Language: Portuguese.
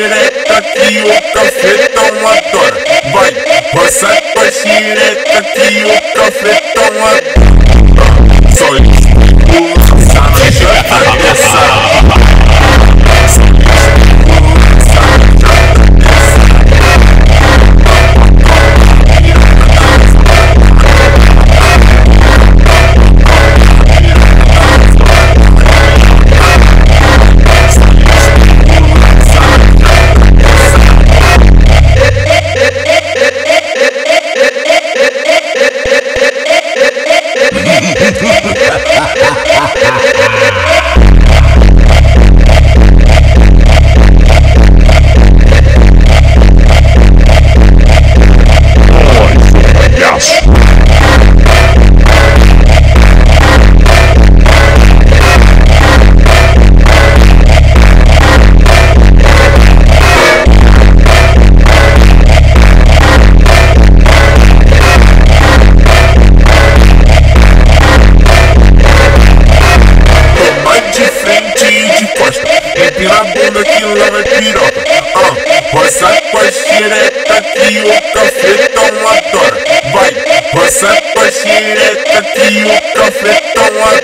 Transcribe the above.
xereca que o cafetão adora. Vai, roça com a xereca que o cafetão adora. Só isso, saranja cabeça. Empina a bunda que lá vai piroca. Roça com a xereca que o cafetão adora. Vai, roça com a xereca que o cafetão adora.